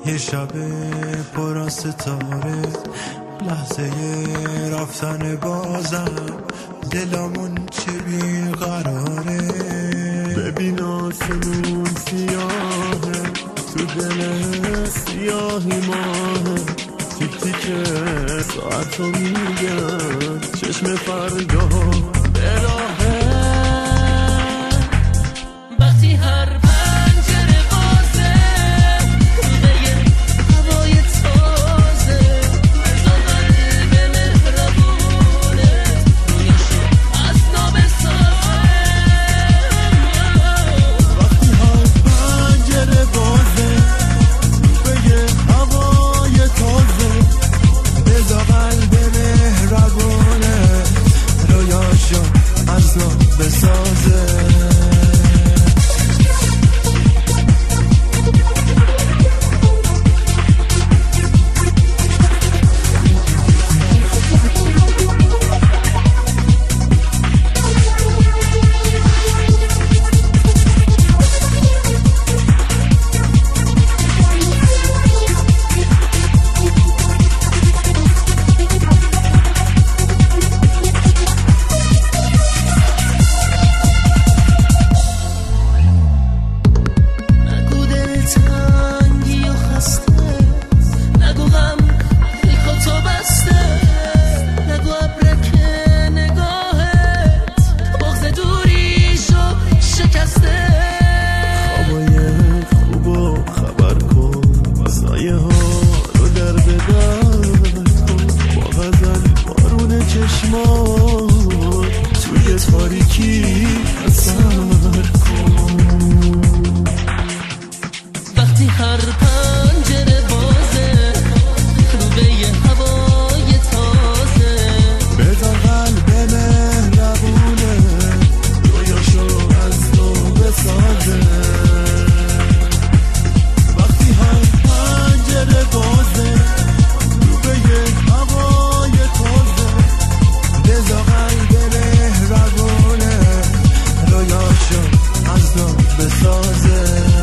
یه شب پر از ستاره، لحظه رفتن بازم، دلمون چه بیقراره. ببین آسمون سیاهه، تو دل سیاهی ماهه، تیک تیک ساعتو میگن چشم فردا به راهه. وقتی هر پنجره بازه، روده هوای تازه، بزا قلب مهربونه، رویشو از نو بسازه. وقتی هر پنجره بازه، روده هوای تازه، بزا قلب مهربونه، رویشو از نو بسازه. توی تاریکی اثر کن. وقتی هر پنجره بازه، روده هوای تازه، بزا قلب مهربونه، رویاشو از تو بسازه. وقتی هر پنجره بازه، روده هوای تازه، بزا قلب مهربونه، رویاشو از نو بسازه.